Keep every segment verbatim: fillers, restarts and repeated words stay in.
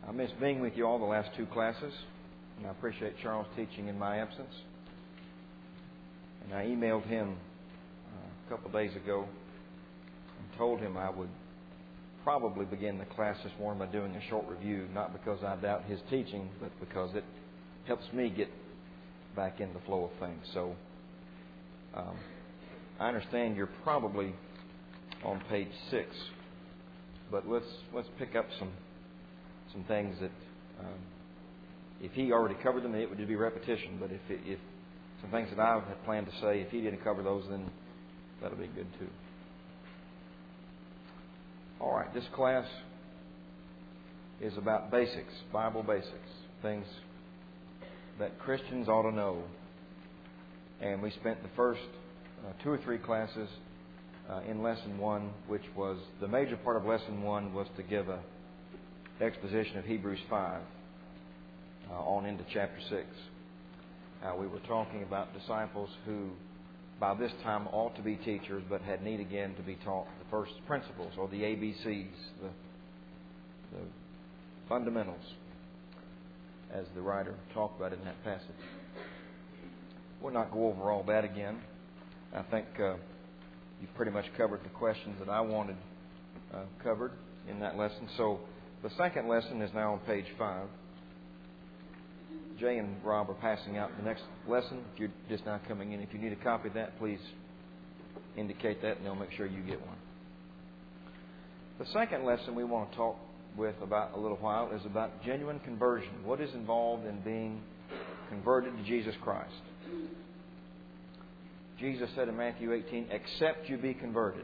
I missed being with you all the last two classes, and I appreciate Charles teaching in my absence. And I emailed him uh, a couple of days ago and told him I would probably begin the class this morning by doing a short review, not because I doubt his teaching, but because it helps me get back in the flow of things. So um, I understand you're probably on page six, but let's let's pick up some some things that um, if he already covered them, it would be repetition. But if it, if some things that I had planned to say, if he didn't cover those, then that'll be good too. All right, this class is about basics, Bible basics, things that Christians ought to know. And we spent the first uh, two or three classes uh, in Lesson one, which was the major part of Lesson one was to give a exposition of Hebrews five uh, on into chapter six. Uh, we were talking about disciples who by this time ought to be teachers but had need again to be taught the first principles or the A B Cs, the, the fundamentals, as the writer talked about in that passage. We'll not go over all that again. I think uh, you've pretty much covered the questions that I wanted uh, covered in that lesson. So the second lesson is now on page five. Jay and Rob are passing out the next lesson. If you're just now coming in, if you need a copy of that, please indicate that and they'll make sure you get one. The second lesson we want to talk with about a little while is about genuine conversion. What is involved in being converted to Jesus Christ? Jesus said in Matthew eighteen, "Except you be converted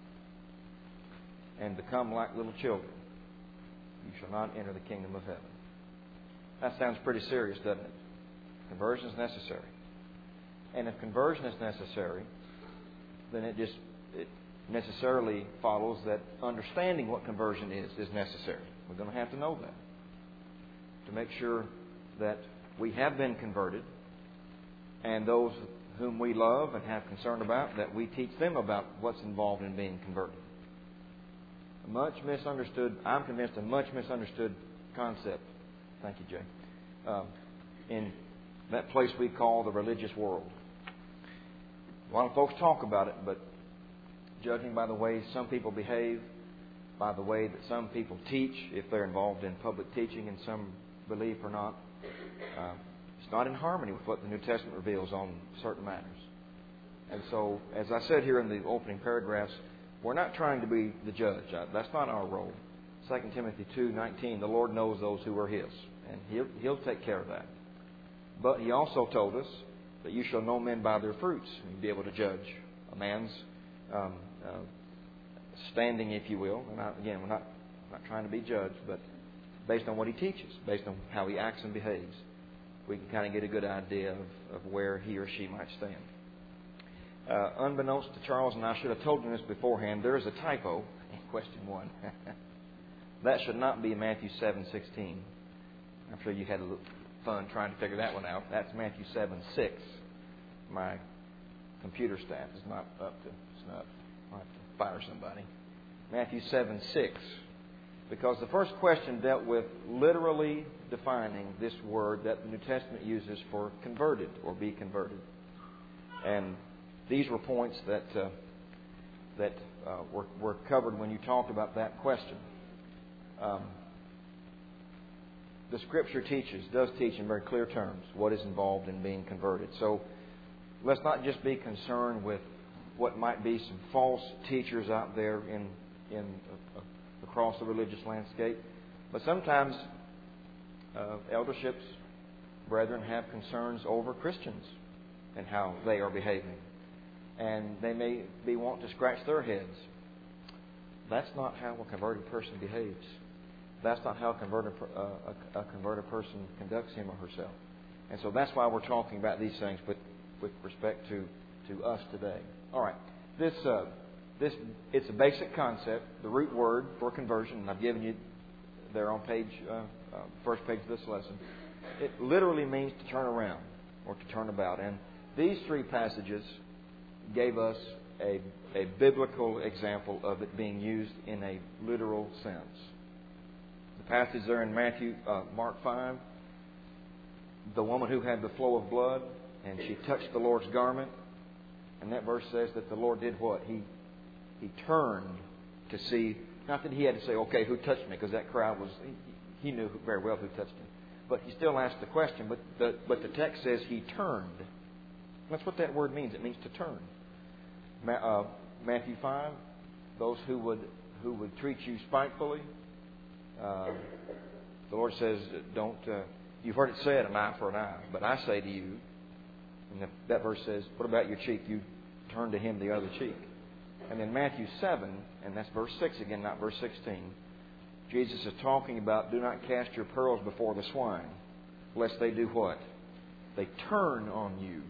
and become like little children, you shall not enter the kingdom of heaven." That sounds pretty serious, doesn't it? Conversion is necessary. And if conversion is necessary, then it just it necessarily follows that understanding what conversion is is necessary. We're going to have to know that to make sure that we have been converted, and those whom we love and have concern about, that we teach them about what's involved in being converted. A much misunderstood, I'm convinced, a much misunderstood concept. Thank you, Jay. Um, in that place we call the religious world. A lot of folks talk about it, but judging by the way some people behave, by the way that some people teach, if they're involved in public teaching and some belief or not, uh, it's not in harmony with what the New Testament reveals on certain matters. And so, as I said here in the opening paragraphs, we're not trying to be the judge. That's not our role. Second Timothy two nineteen, the Lord knows those who are His, and He'll, he'll take care of that. But He also told us that you shall know men by their fruits. You'll be able to judge a man's um, uh, standing, if you will. And I, again, we're not, not trying to be judged, but based on what he teaches, based on how he acts and behaves, we can kind of get a good idea of, of where he or she might stand. Uh, unbeknownst to Charles, and I should have told him this beforehand, there is a typo in question one. That should not be Matthew seven sixteen. I'm sure you had a little fun trying to figure that one out. That's Matthew seven six. My computer staff is not up to snuff. I'll have to fire somebody. Matthew seven six. Because the first question dealt with literally defining this word that the New Testament uses for converted or be converted. And these were points that uh, that uh, were, were covered when you talked about that question. Um, the Scripture teaches, does teach in very clear terms what is involved in being converted. So let's not just be concerned with what might be some false teachers out there in in uh, across the religious landscape, but sometimes uh, elderships, brethren, have concerns over Christians and how they are behaving, and they may be wanting to scratch their heads. That's not how a converted person behaves. That's not how a converted, uh, a, a converted person conducts him or herself. And so that's why we're talking about these things with, with respect to, to us today. All right. This, uh, this, it's a basic concept, the root word for conversion, and I've given you there on page, uh, uh, first page of this lesson. It literally means to turn around or to turn about. And these three passages gave us a, a biblical example of it being used in a literal sense. the passage there in Matthew, uh, Mark five, the woman who had the flow of blood, and she touched the Lord's garment, and that verse says that the Lord did what? He he turned to see, not that he had to say, okay, who touched me? Because that crowd was, he, he knew very well who touched him. But he still asked the question, but the, but the text says he turned. That's what that word means. It means to turn. Ma, uh, Matthew five, those who would who would treat you spitefully, uh, the Lord says, don't, uh, you've heard it said, an eye for an eye, but I say to you, and that, that verse says, what about your cheek? You turn to him the other cheek. And then Matthew seven, and that's verse six again, not verse sixteen, Jesus is talking about, do not cast your pearls before the swine, lest they do what? They turn on you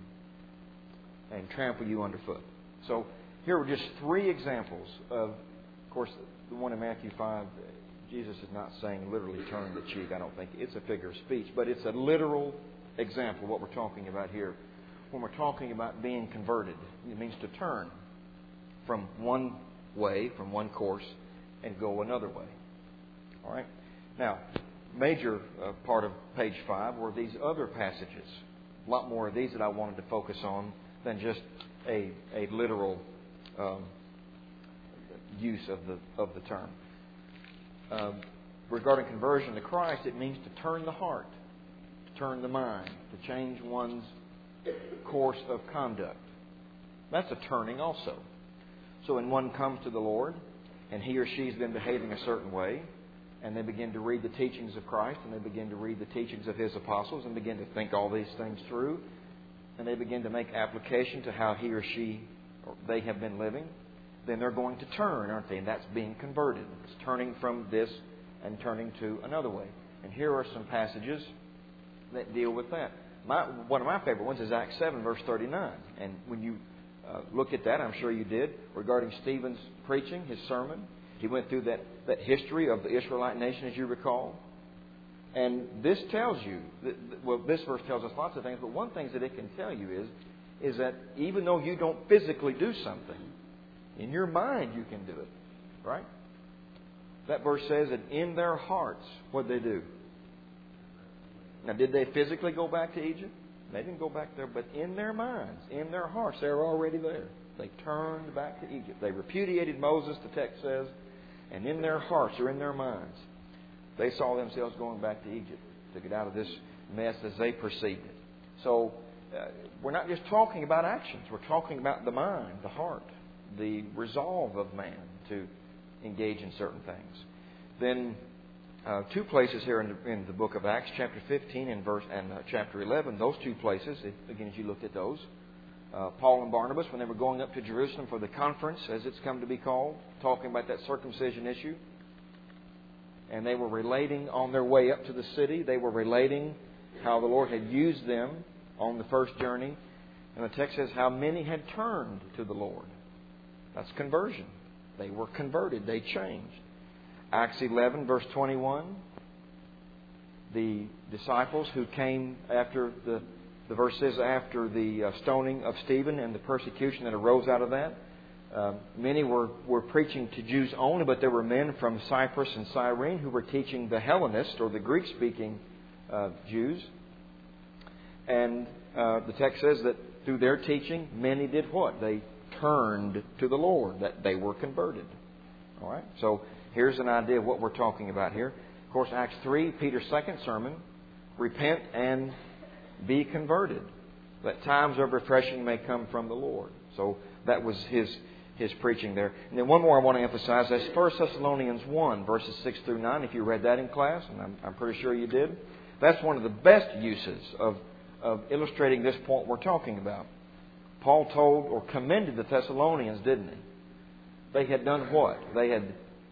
and trample you underfoot. So here are just three examples of, of course, the one in Matthew five, Jesus is not saying literally turn the cheek. I don't think it's a figure of speech, but it's a literal example of what we're talking about here. When we're talking about being converted, it means to turn from one way, from one course, and go another way. All right. Now, major uh, part of page five were these other passages. A lot more of these that I wanted to focus on than just a a literal um, use of the of the term. Um, regarding conversion to Christ, it means to turn the heart, to turn the mind, to change one's course of conduct. That's a turning also. So when one comes to the Lord and he or she's been behaving a certain way, and they begin to read the teachings of Christ, and they begin to read the teachings of His apostles, and begin to think all these things through, and they begin to make application to how he or she or they have been living, then they're going to turn, aren't they? And that's being converted. It's turning from this and turning to another way. And here are some passages that deal with that. My, one of my favorite ones is Acts seven, verse thirty-nine. And when you uh, look at that, I'm sure you did, regarding Stephen's preaching, his sermon, he went through that, that history of the Israelite nation, as you recall. And this tells you, that, well, this verse tells us lots of things, but one thing that it can tell you is, is that even though you don't physically do something, in your mind you can do it. Right? That verse says that in their hearts, what did they do? Now, did they physically go back to Egypt? They didn't go back there, but in their minds, in their hearts, they were already there. They turned back to Egypt. They repudiated Moses, the text says, and in their hearts or in their minds, they saw themselves going back to Egypt to get out of this mess as they perceived it. So, uh, we're not just talking about actions. We're talking about the mind, the heart, the resolve of man to engage in certain things. Then, uh, two places here in the, in the book of Acts, chapter fifteen and verse and uh, chapter eleven. Those two places, if, again, as you looked at those, uh, Paul and Barnabas, when they were going up to Jerusalem for the conference, as it's come to be called, talking about that circumcision issue, and they were relating on their way up to the city. They were relating how the Lord had used them on the first journey, and the text says how many had turned to the Lord. That's conversion. They were converted. They changed. Acts eleven, verse twenty-one. The disciples who came after the, the verse says after the uh, stoning of Stephen and the persecution that arose out of that. Uh, many were, were preaching to Jews only, but there were men from Cyprus and Cyrene who were teaching the Hellenists or the Greek-speaking uh, Jews. And uh, the text says that through their teaching, many did what? They turned to the Lord, that they were converted. All right? So here's an idea of what we're talking about here. Of course, Acts three, Peter's second sermon, repent and be converted, that times of refreshing may come from the Lord. So that was his his preaching there. And then one more I want to emphasize. That's First Thessalonians one, verses six through nine. If you read that in class, and I'm, I'm pretty sure you did, that's one of the best uses of, of illustrating this point we're talking about. Paul told or commended the Thessalonians, didn't he? They had done what? They had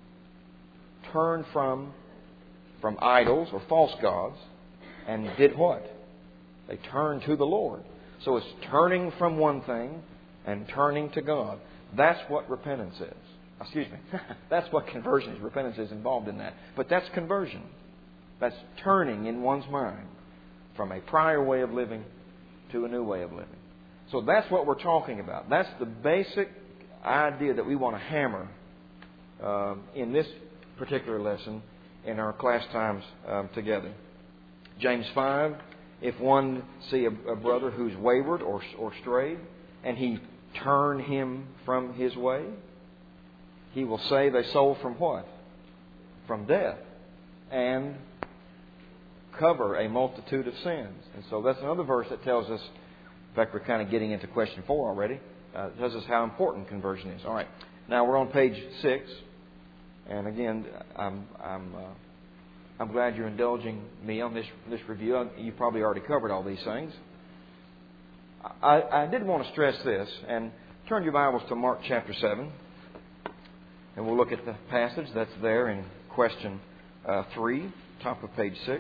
turned from, from idols or false gods and did what? They turned to the Lord. So it's turning from one thing and turning to God. That's what repentance is. Excuse me. That's what conversion is. Repentance is involved in that. But that's conversion. That's turning in one's mind from a prior way of living to a new way of living. So that's what we're talking about. That's the basic idea that we want to hammer uh, in this particular lesson in our class times um, together. James five, if one see a, a brother who's wayward or, or strayed, and he turn him from his way, he will save a soul from what? From death. And cover a multitude of sins. And so that's another verse that tells us, in fact, we're kind of getting into question four already, uh, tells us how important conversion is. All right. Now we're on page six. And again, I'm I'm uh, I'm glad you're indulging me on this this review. You've probably already covered all these things. I, I did want to stress this, and turn your Bibles to Mark chapter seven, and we'll look at the passage that's there in question uh, three, top of page six.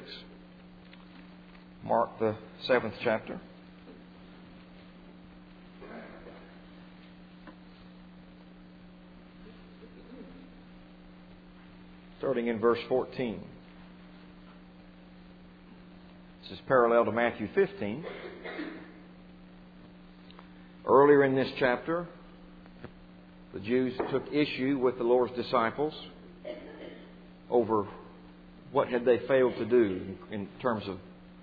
Mark the seventh chapter. Starting in verse fourteen. This is parallel to Matthew fifteen. Earlier in this chapter, the Jews took issue with the Lord's disciples over what had they failed to do in terms of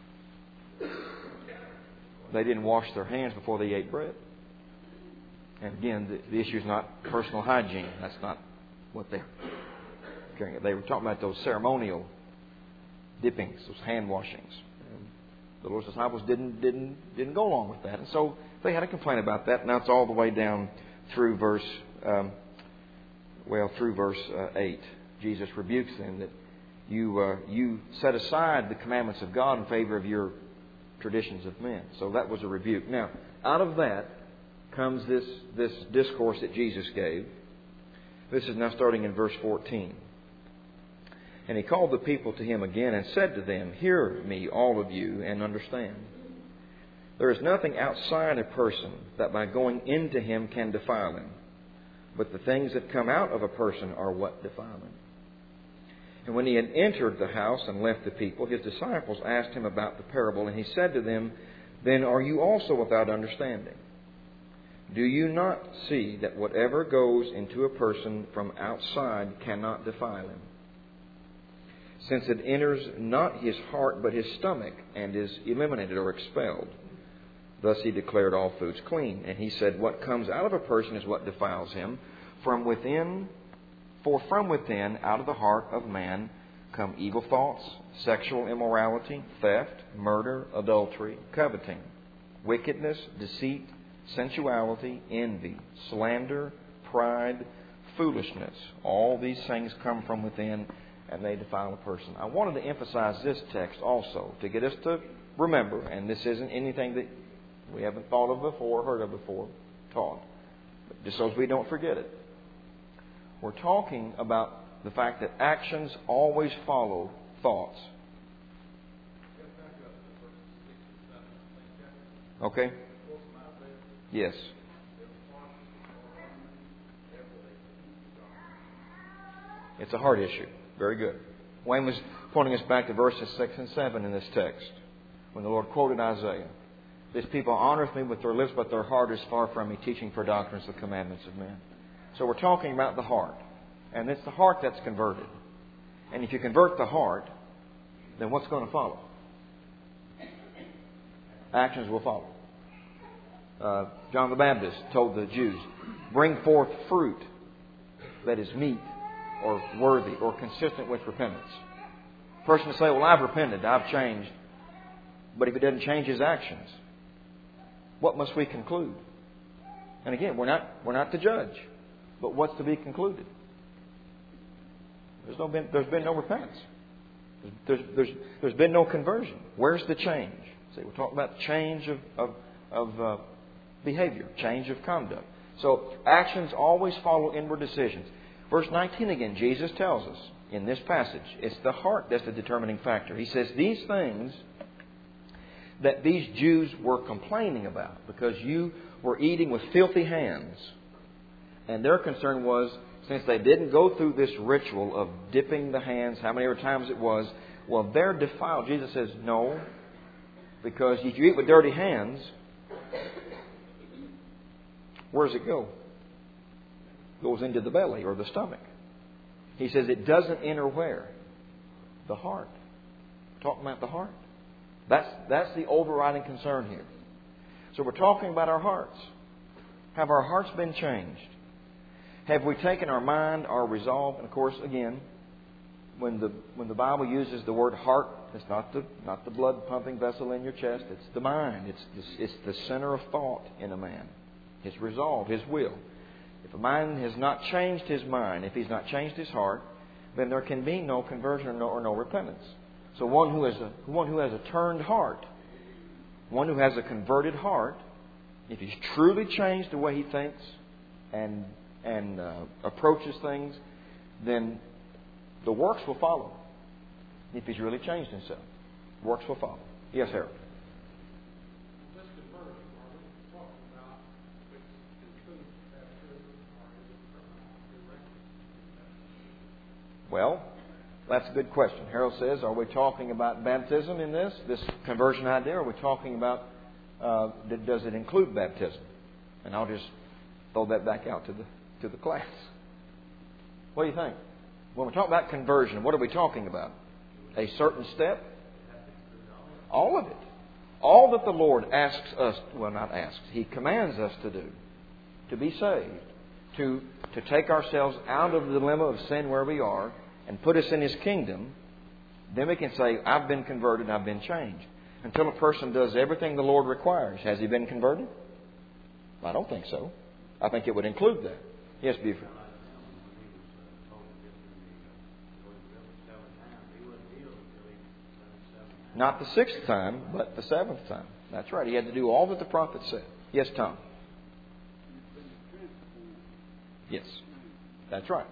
they didn't wash their hands before they ate bread. And again, the, the issue is not personal hygiene. That's not what they're carrying. They were talking about those ceremonial dippings, those hand washings. And the Lord's disciples didn't didn't didn't go along with that, and so they had a complaint about that. Now it's all the way down through verse um, well through verse uh, eight. Jesus rebukes them that you uh, you set aside the commandments of God in favor of your traditions of men. So that was a rebuke. Now, out of that comes this this discourse that Jesus gave. This is now starting in verse fourteen. And he called the people to him again and said to them, "Hear me, all of you, and understand. There is nothing outside a person that by going into him can defile him. But the things that come out of a person are what defile him." And when he had entered the house and left the people, his disciples asked him about the parable. And he said to them, "Then are you also without understanding? Do you not see that whatever goes into a person from outside cannot defile him? Since it enters not his heart but his stomach and is eliminated or expelled." Thus he declared all foods clean. And he said, "What comes out of a person is what defiles him. From within, for from within, out of the heart of man, come evil thoughts, sexual immorality, theft, murder, adultery, coveting, wickedness, deceit, sensuality, envy, slander, pride, foolishness. All these things come from within, and they defile a person." I wanted to emphasize this text also to get us to remember, and this isn't anything that we haven't thought of before, heard of before, taught, but just so as we don't forget it. We're talking about the fact that actions always follow thoughts. Okay? Yes. It's a heart issue. Very good. Wayne was pointing us back to verses six and seven in this text when the Lord quoted Isaiah. "This people honoreth me with their lips, but their heart is far from me, teaching for doctrines the commandments of men." So we're talking about the heart. And it's the heart that's converted. And if you convert the heart, then what's going to follow? Actions will follow. Uh, John the Baptist told the Jews, "Bring forth fruit that is meet or worthy or consistent with repentance." A person will say, "Well, I've repented, I've changed." But if he doesn't change his actions, what must we conclude? And again, we're not we're not to judge. But what's to be concluded? There's no been there's been no repentance. There's there's there's been no conversion. Where's the change? See, we're talking about change of of, of uh, behavior, change of conduct. So actions always follow inward decisions. Verse nineteen again, Jesus tells us in this passage, it's the heart that's the determining factor. He says, "These things that these Jews were complaining about, because you were eating with filthy hands." And their concern was, since they didn't go through this ritual of dipping the hands, how many times it was, well, they're defiled. Jesus says, no, because if you eat with dirty hands, where does it go? It goes into the belly or the stomach. He says it doesn't enter where? The heart. We're talking about the heart. That's, that's the overriding concern here. So we're talking about our hearts. Have our hearts been changed? Have we taken our mind, our resolve? And of course, again, when the when the Bible uses the word heart, it's not the not the blood pumping vessel in your chest. It's the mind. It's the, it's the center of thought in a man. His resolve, his will. If a man has not changed his mind, if he's not changed his heart, then there can be no conversion or no, or no repentance. So one who has a one who has a turned heart, one who has a converted heart, if he's truly changed the way he thinks and and uh, approaches things, then the works will follow. If he's really changed himself, works will follow. Yes, Harold. This conversion, are we talking about which includes baptism, or is it direct? Well, that's a good question. Harold says, are we talking about baptism in this, this conversion idea? Or are we talking about, uh, does it include baptism? And I'll just throw that back out to the to the class. What do you think? When we talk about conversion, what are we talking about? A certain step? All of it. All that the Lord asks us, well, not asks, He commands us to do, to be saved, to, to take ourselves out of the dilemma of sin where we are and put us in His kingdom, then we can say, I've been converted, I've been changed. Until a person does everything the Lord requires, has he been converted? I don't think so. I think it would include that. Yes, Buford. Not the sixth time, but the seventh time. That's right. He had to do all that the prophet said. Yes, Tom. Yes. That's right.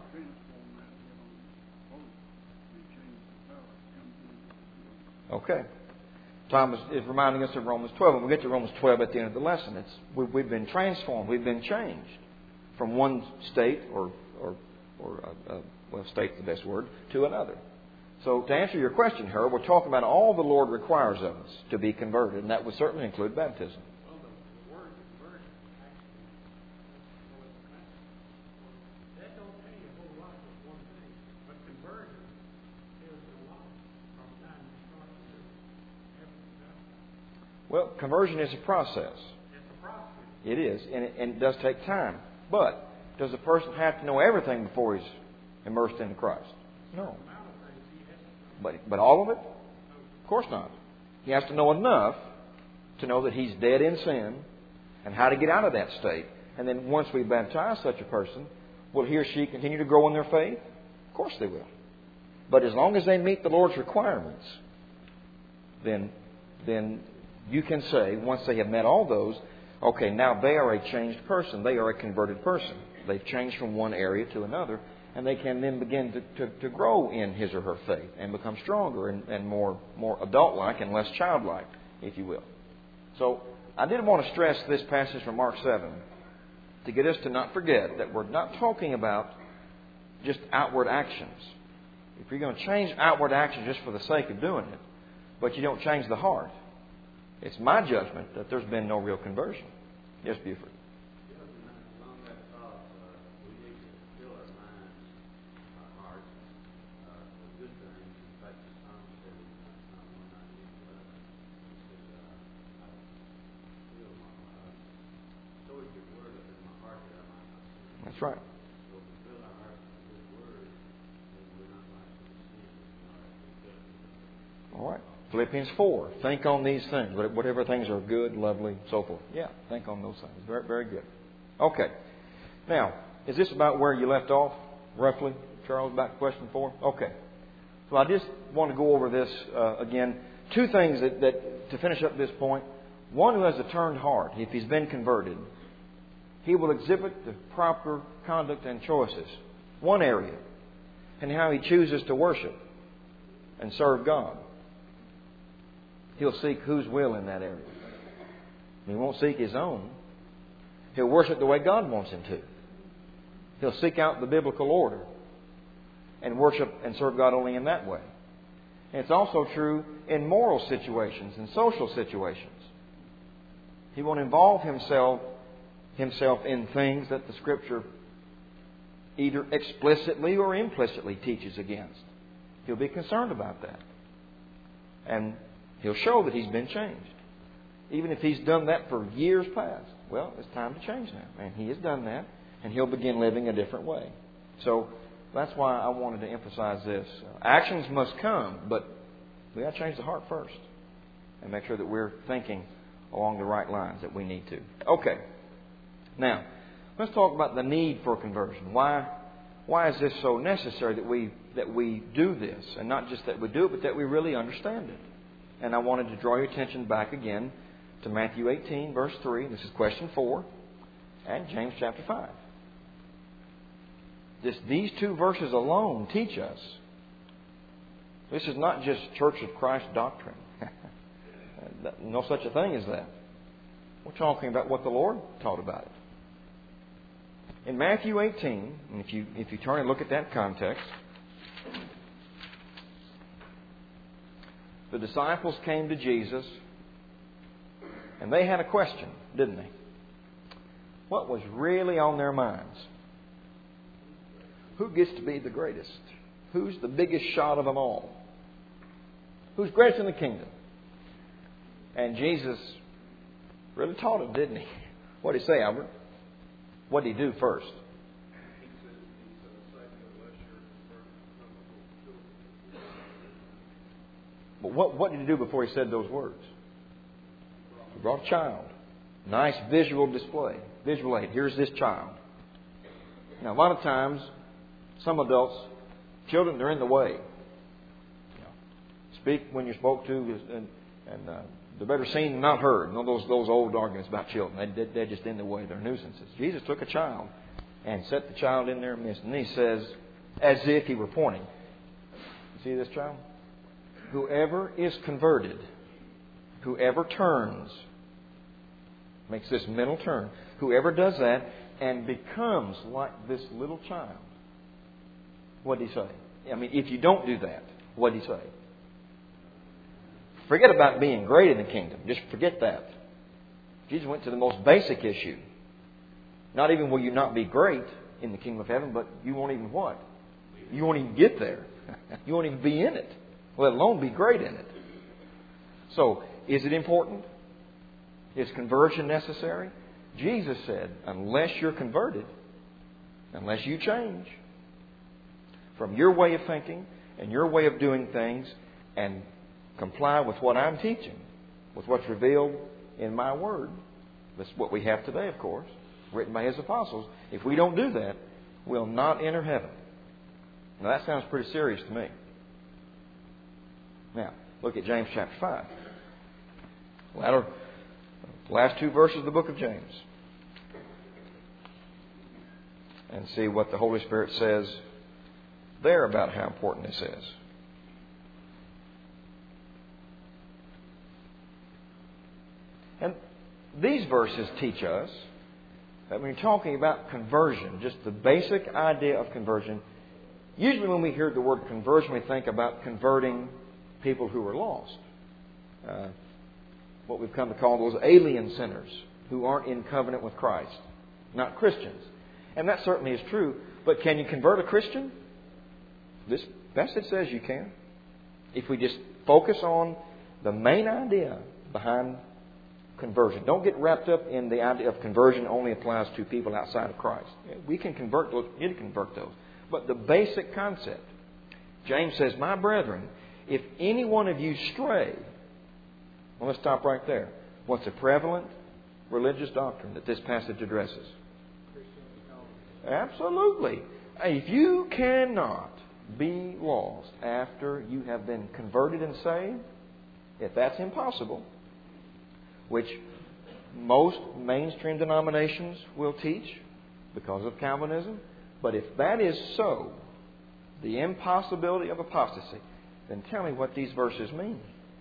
Okay. Tom is, is reminding us of Romans twelve. When we get to Romans twelve at the end of the lesson, it's we, we've been transformed. We've been changed from one state, or or or uh, uh, well, state's the best word, to another. So to answer your question, Harold, we're talking about all the Lord requires of us to be converted, and that would certainly include baptism. Well, the word conversion actually, that don't tell you a whole lot of one thing, but conversion tells you a lot from the time you start to do it. After you've done it. Well, conversion is a process. It's a process. It is, and it, and it does take time. But does a person have to know everything before he's immersed into Christ? No. But but all of it? Of course not. He has to know enough to know that he's dead in sin and how to get out of that state. And then once we baptize such a person, will he or she continue to grow in their faith? Of course they will. But as long as they meet the Lord's requirements, then then you can say, once they have met all those, okay, now they are a changed person. They are a converted person. They've changed from one area to another. And they can then begin to, to, to grow in his or her faith and become stronger and, and more, more adult-like and less childlike, if you will. So I did want to stress this passage from Mark seven to get us to not forget that we're not talking about just outward actions. If you're going to change outward actions just for the sake of doing it, but you don't change the heart, it's my judgment that there's been no real conversion. Yes, Buford. That's right. All right. Philippians four. Think on these things. Whatever things are good, lovely, so forth. Yeah, think on those things. Very, very good. Okay. Now, is this about where you left off, roughly, Charles, about question four? Okay. So I just want to go over this uh, again. Two things that, that, to finish up this point. One who has a turned heart, if he's been converted, he will exhibit the proper conduct and choices. One area. And how he chooses to worship and serve God. He'll seek whose will in that area. He won't seek his own. He'll worship the way God wants him to. He'll seek out the biblical order and worship and serve God only in that way. And it's also true in moral situations and social situations. He won't involve himself himself in things that the Scripture either explicitly or implicitly teaches against. He'll be concerned about that. And He'll show that he's been changed. Even if he's done that for years past. Well, it's time to change now. And he has done that. And he'll begin living a different way. So that's why I wanted to emphasize this. Actions must come, but we got to change the heart first. And make sure that we're thinking along the right lines that we need to. Okay. Now, let's talk about the need for conversion. Why, why is this so necessary that we that we do this? And not just that we do it, but that we really understand it. And I wanted to draw your attention back again to Matthew eighteen, verse three. This is question four. And James chapter five. This, these two verses alone teach us. This is not just Church of Christ doctrine. No such a thing as that. We're talking about what the Lord taught about it. In Matthew eighteen, and if you if you turn and look at that context, the disciples came to Jesus and they had a question, didn't they? What was really on their minds? Who gets to be the greatest? Who's the biggest shot of them all? Who's greatest in the kingdom? And Jesus really taught them, didn't he? What did he say, Albert? What did he do first? But what, what did he do before he said those words? He brought a child. Nice visual display. Visual aid. Here's this child. Now, a lot of times, some adults, children, they're in the way. You know, speak when you're spoke to, and, and uh, they're better seen than not heard. You know, those, those old arguments about children. They, they're just in the way. They're nuisances. Jesus took a child and set the child in their midst. And he says, as if he were pointing, you see this child? Whoever is converted, whoever turns, makes this mental turn, whoever does that and becomes like this little child, what did he say? I mean, if you don't do that, what did he say? Forget about being great in the kingdom. Just forget that. Jesus went to the most basic issue. Not even will you not be great in the kingdom of heaven, but you won't even what? You won't even get there. You won't even be in it, let alone be great in it. So, is it important? Is conversion necessary? Jesus said, unless you're converted, unless you change from your way of thinking and your way of doing things and comply with what I'm teaching, with what's revealed in my Word, that's what we have today, of course, written by His apostles. If we don't do that, we'll not enter heaven. Now, that sounds pretty serious to me. Now, look at James chapter five. Latter, last two verses of the book of James. And see what the Holy Spirit says there about how important this is. And these verses teach us that when you're talking about conversion, just the basic idea of conversion, usually when we hear the word conversion, we think about converting people who are lost. Uh, what we've come to call those alien sinners who aren't in covenant with Christ, not Christians. And that certainly is true. But can you convert a Christian? This passage says you can. If we just focus on the main idea behind conversion. Don't get wrapped up in the idea of conversion only applies to people outside of Christ. We can convert those, you can convert those. But the basic concept, James says, my brethren, if any one of you stray, well, let's stop right there. What's a prevalent religious doctrine that this passage addresses? Absolutely. If you cannot be lost after you have been converted and saved, if that's impossible, which most mainstream denominations will teach because of Calvinism, but if that is so, the impossibility of apostasy, then tell me what these verses mean.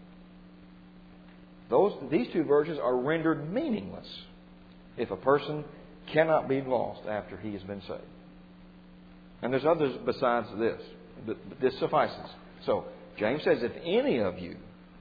Those, these two verses are rendered meaningless if a person cannot be lost after he has been saved. And there's others besides this, but this suffices. So, James says, if any of you,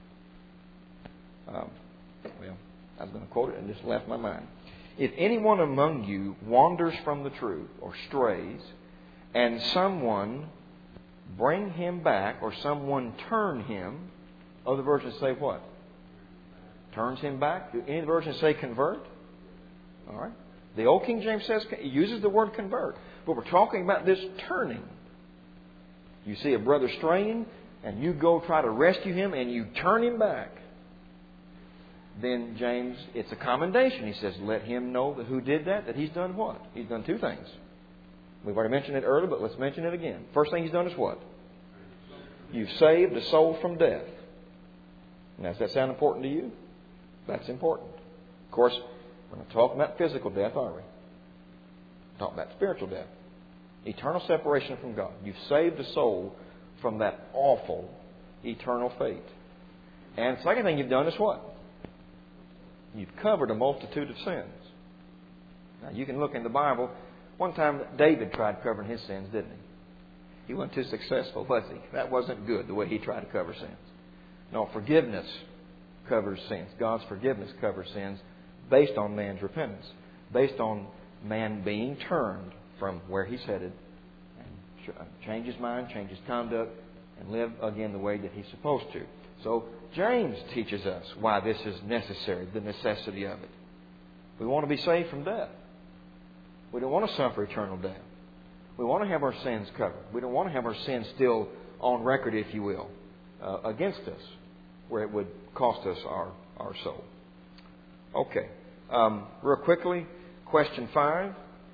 um, well, I was going to quote it and just left my mind. If anyone among you wanders from the truth or strays, and someone bring him back, or someone turn him. Other versions say what? Turns him back. Do any versions say convert? All right. The Old King James says, uses the word convert. But we're talking about this turning. You see a brother straying, and you go try to rescue him, and you turn him back. Then James, it's a commendation. He says, let him know that who did that, that he's done what? He's done two things. We've already mentioned it earlier, but let's mention it again. First thing he's done is what? You've saved a soul from death. Now, does that sound important to you? That's important. Of course, we're not talking about physical death, are we? We're talking about spiritual death. Eternal separation from God. You've saved a soul from that awful eternal fate. And the second thing you've done is what? You've covered a multitude of sins. Now, you can look in the Bible. One time David tried covering his sins, didn't he? He wasn't too successful, was he? That wasn't good, the way he tried to cover sins. No, forgiveness covers sins. God's forgiveness covers sins based on man's repentance. Based on man being turned from where he's headed and change his mind, change his conduct, and live again the way that he's supposed to. So James teaches us why this is necessary, the necessity of it. We want to be saved from death. We don't want to suffer eternal death. We want to have our sins covered. We don't want to have our sins still on record, if you will, uh, against us, where it would cost us our, our soul. Okay. Um, real quickly, question five.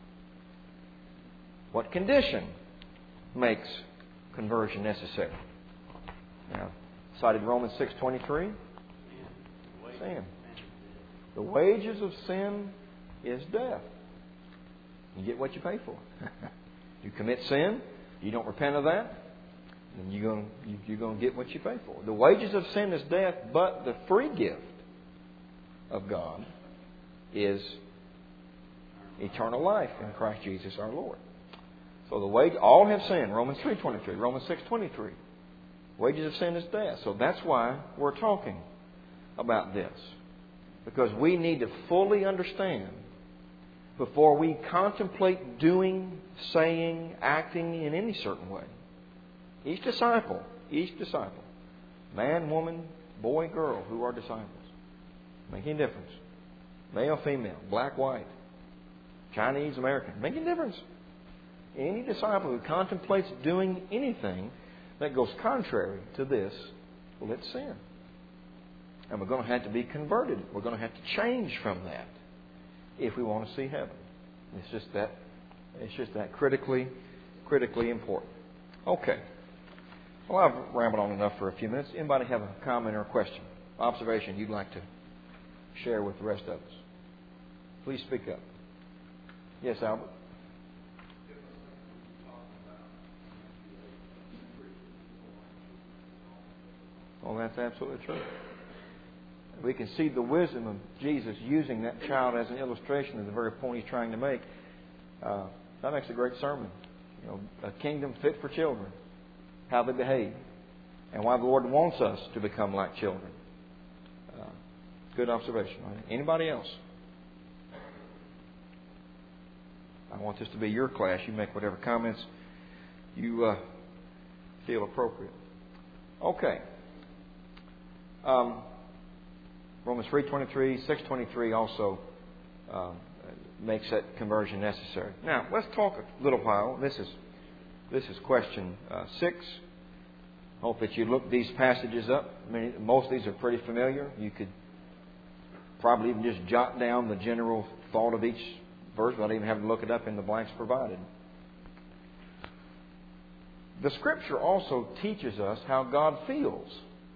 What condition makes conversion necessary? Now, cited Romans six twenty-three. Sin. The wages of sin is death. You get what you pay for. You commit sin, you don't repent of that, and you're going to, you're going to get what you pay for. The wages of sin is death, but the free gift of God is eternal life in Christ Jesus our Lord. So the wage, all have sinned. Romans three twenty-three, Romans six twenty-three. Wages of sin is death. So that's why we're talking about this. Because we need to fully understand before we contemplate doing, saying, acting in any certain way. Each disciple, each disciple, man, woman, boy, girl, who are disciples, making a difference. Male, female, black, white, Chinese, American, making a difference. Any disciple who contemplates doing anything that goes contrary to this, well, it's sin. And we're going to have to be converted. We're going to have to change from that if we want to see heaven. It's just that it's just that critically, critically important. Okay. Well, I've rambled on enough for a few minutes. Anybody have a comment or a question, observation you'd like to share with the rest of us? Please speak up. Yes, Albert? Well, that's absolutely true. We can see the wisdom of Jesus using that child as an illustration of the very point he's trying to make. Uh, that makes a great sermon. You know, a kingdom fit for children, how they behave, and why the Lord wants us to become like children. Uh, good observation. Right? Anybody else? I want this to be your class. You make whatever comments you uh, feel appropriate. Okay. Um, Romans three twenty-three, six twenty-three also uh, makes that conversion necessary. Now, let's talk a little while. This is this is question uh, six. Hope that you look these passages up. I mean, most of these are pretty familiar. You could probably even just jot down the general thought of each verse without even having to look it up in the blanks provided. The Scripture also teaches us how God feels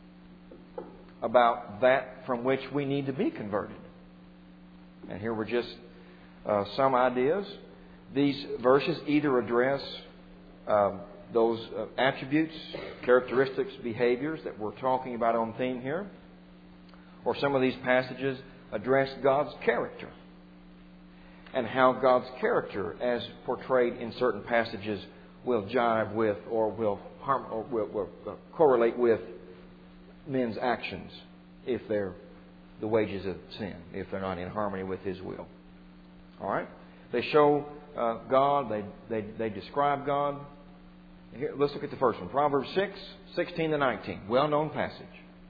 about that from which we need to be converted. And here were just uh, some ideas. These verses either address uh, those uh, attributes, characteristics, behaviors that we're talking about on theme here, or some of these passages address God's character and how God's character, as portrayed in certain passages, will jive with or will, harm, or will, will uh, correlate with men's actions if they're the wages of sin, if they're not in harmony with His will. All right? They show uh, God, they, they, they describe God, Here, let's look at the first one. Proverbs six, sixteen to nineteen. Well-known passage.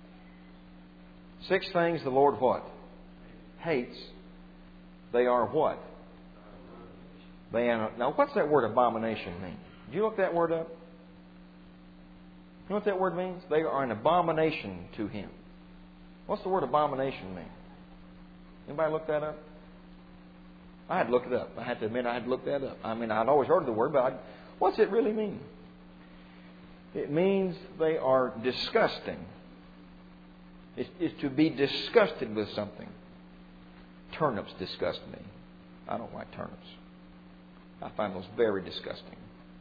Six things the Lord what? Hates. They are what? They are, now, what's that word abomination mean? Did you look that word up? You know what that word means? They are an abomination to Him. What's the word abomination mean? Anybody look that up? I had to look it up. I had to admit I had to look that up. I mean, I'd always heard of the word, but I'd, what's it really mean? It means they are disgusting. It's, it's to be disgusted with something. Turnips disgust me. I don't like turnips. I find those very disgusting.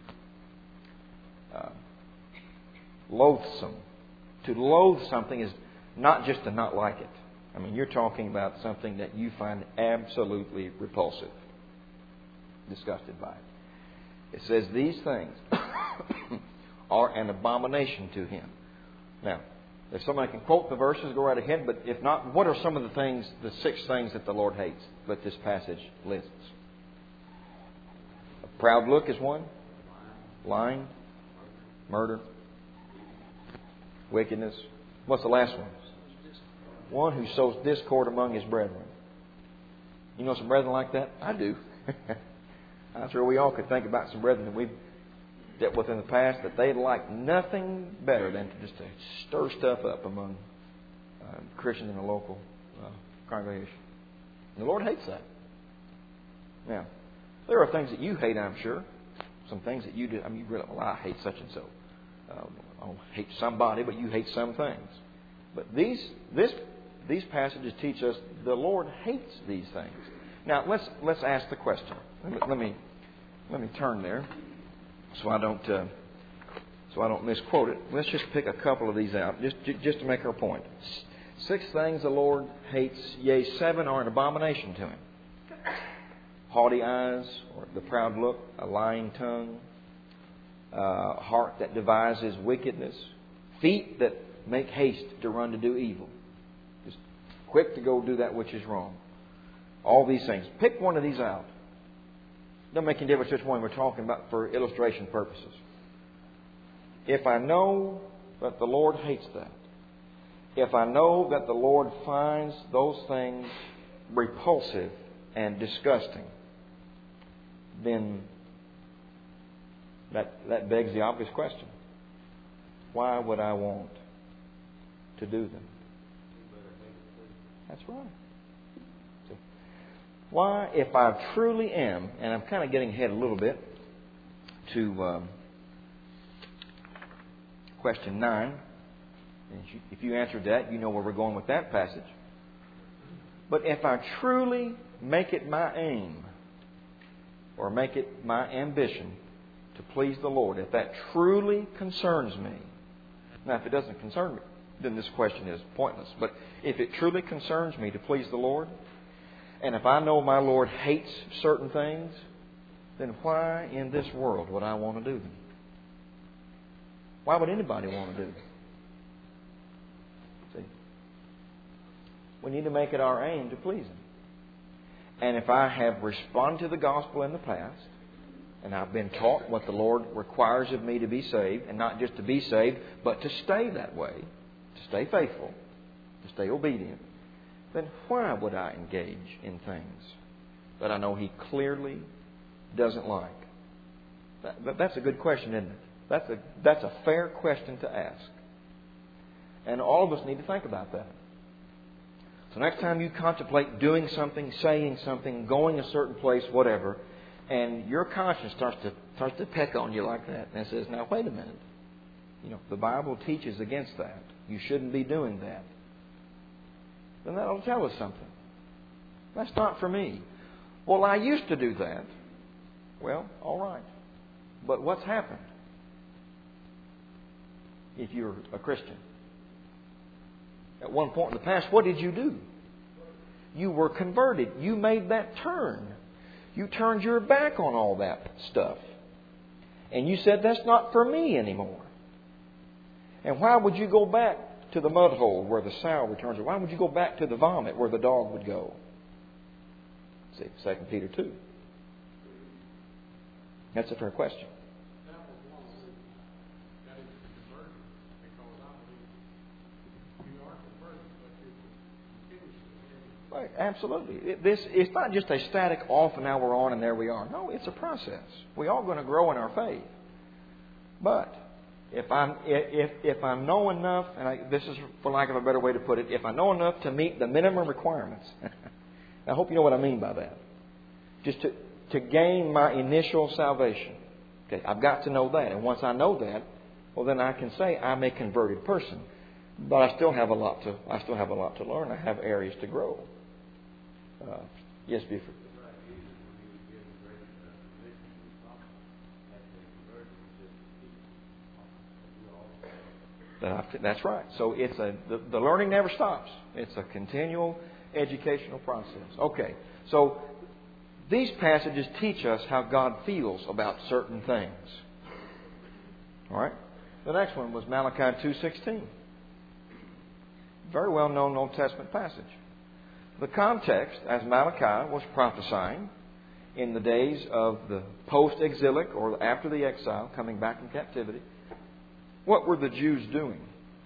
Uh, loathsome. To loathe something is not just to not like it. I mean, you're talking about something that you find absolutely repulsive. Disgusted by it. It says these things are an abomination to Him. Now, if somebody can quote the verses, go right ahead. But if not, what are some of the things, the six things that the Lord hates that this passage lists? A proud look is one. Lying. Murder. Wickedness. What's the last one? One who sows discord among his brethren. You know some brethren like that? I do. I'm sure we all could think about some brethren that we've dealt with in the past that they'd like nothing better than to just to stir stuff up among uh, Christians in the local uh, congregation. And the Lord hates that. Now, there are things that you hate, I'm sure. Some things that you do. I mean, you really, well, I hate such and so. Uh, I don't hate somebody, but you hate some things. But these, this, these passages teach us the Lord hates these things. Now, let's let's ask the question. Let me let me turn there, so I don't uh, so I don't misquote it. Let's just pick a couple of these out, just just to make our point. Six things the Lord hates, yea, seven are an abomination to Him: haughty eyes, or the proud look, a lying tongue, uh, heart that devises wickedness, feet that make haste to run to do evil, just quick to go do that which is wrong. All these things. Pick one of these out. Don't make any difference which one we're talking about for illustration purposes. If I know that the Lord hates that, if I know that the Lord finds those things repulsive and disgusting, then that, that begs the obvious question. Why would I want to do them? That's right. Why, if I truly am, and I'm kind of getting ahead a little bit to um, question nine. If you answered that, you know where we're going with that passage. But if I truly make it my aim, or make it my ambition to please the Lord, if that truly concerns me, now if it doesn't concern me, then this question is pointless. But if it truly concerns me to please the Lord, and if I know my Lord hates certain things, then why in this world would I want to do them? Why would anybody want to do them? See, we need to make it our aim to please Him. And if I have responded to the gospel in the past, and I've been taught what the Lord requires of me to be saved, and not just to be saved, but to stay that way, to stay faithful, to stay obedient, then why would I engage in things that I know He clearly doesn't like? That, that's a good question, isn't it? That's a, that's a fair question to ask. And all of us need to think about that. So next time you contemplate doing something, saying something, going a certain place, whatever, and your conscience starts to starts to peck on you like that, and it says, now wait a minute. You know, the Bible teaches against that. You shouldn't be doing that. Then that'll tell us something. That's not for me. Well, I used to do that. Well, all right. But what's happened? If you're a Christian. At one point in the past, what did you do? You were converted. You made that turn. You turned your back on all that stuff. And you said, that's not for me anymore. And why would you go back to the mud hole where the sow returns? Or why would you go back to the vomit where the dog would go? See, Second Peter two. That's a fair question. Right, absolutely. It, this it's not just a static off and now we're on and there we are. No, it's a process. We're all going to grow in our faith. But if I'm if if I know enough, and I, this is for lack of a better way to put it, if I know enough to meet the minimum requirements, I hope you know what I mean by that. Just to to gain my initial salvation. Okay, I've got to know that, and once I know that, well, then I can say I'm a converted person. But I still have a lot to I still have a lot to learn. I have areas to grow. Uh, yes, Buford. That's right. So it's a the, the learning never stops. It's a continual educational process. Okay. So these passages teach us how God feels about certain things. All right. The next one was Malachi two sixteen. Very well known Old Testament passage. The context, as Malachi was prophesying in the days of the post-exilic or after the exile, coming back from captivity, what were the Jews doing?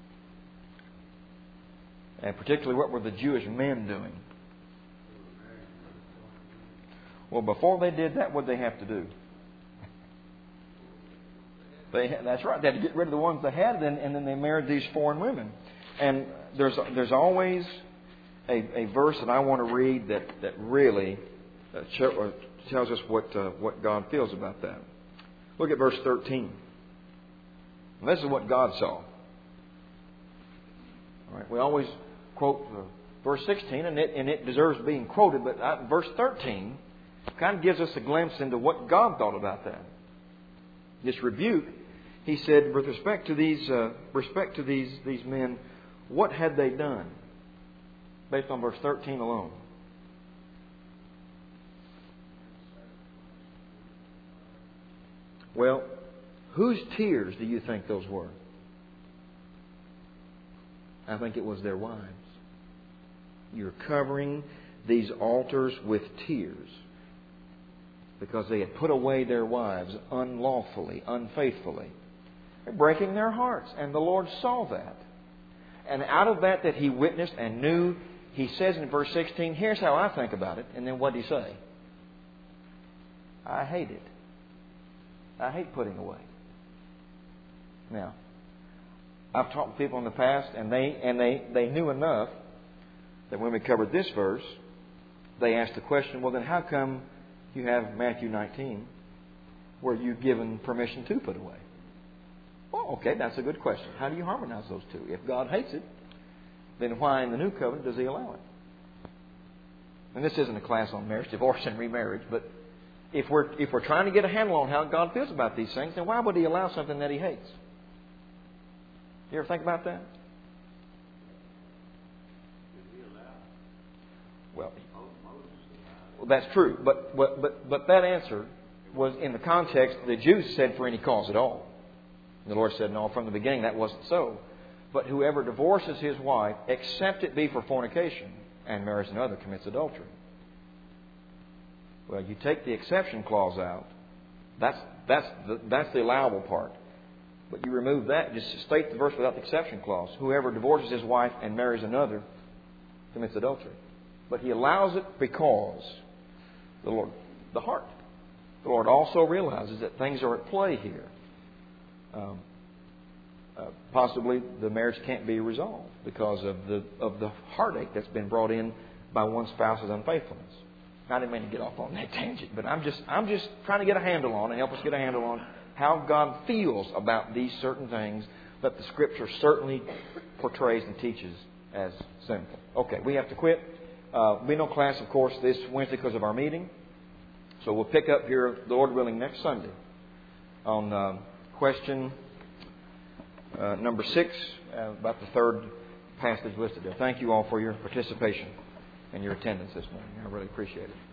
And particularly, what were the Jewish men doing? Well, before they did that, what did they have to do? They, that's right. They had to get rid of the ones they had, and, and then they married these foreign women. And there's there's always a, a verse that I want to read that that really uh, show, uh, tells us what uh, what God feels about that. Look at verse thirteen. And this is what God saw. All right, we always quote uh, verse sixteen, and it and it deserves being quoted. But uh, verse thirteen kind of gives us a glimpse into what God thought about that. This rebuke, He said, with respect to these uh, respect to these these men, what had they done? Based on verse thirteen alone. Well, whose tears do you think those were? I think it was their wives. You're covering these altars with tears because they had put away their wives unlawfully, unfaithfully. They're breaking their hearts, and the Lord saw that. And out of that that He witnessed and knew, He says in verse sixteen, here's how I think about it. And then what did He say? I hate it. I hate putting away. Now, I've talked to people in the past, and they and they, they knew enough that when we covered this verse, they asked the question, well, then how come you have Matthew nineteen where you've given permission to put away? Well, okay, that's a good question. How do you harmonize those two? If God hates it, then why in the New Covenant does He allow it? And this isn't a class on marriage, divorce, and remarriage, but if we're if we're trying to get a handle on how God feels about these things, then why would He allow something that He hates? You ever think about that? Well, well that's true, but but but but that answer was in the context the Jews said for any cause at all. And the Lord said, no, from the beginning that wasn't so. But whoever divorces his wife, except it be for fornication, and marries another, commits adultery. Well, you take the exception clause out. That's that's the, that's the allowable part. But you remove that, just state the verse without the exception clause. Whoever divorces his wife and marries another commits adultery. But He allows it because the Lord, the heart. The Lord also realizes that things are at play here. Um, uh, possibly the marriage can't be resolved because of the of the heartache that's been brought in by one spouse's unfaithfulness. I didn't mean to get off on that tangent, but I'm just I'm just trying to get a handle on and help us get a handle on how God feels about these certain things that the Scripture certainly portrays and teaches as sinful. Okay, we have to quit. Uh, we no class, of course, this Wednesday because of our meeting. So we'll pick up here, the Lord willing, next Sunday on uh, question uh, number six, uh, about the third passage listed there. Thank you all for your participation and your attendance this morning. I really appreciate it.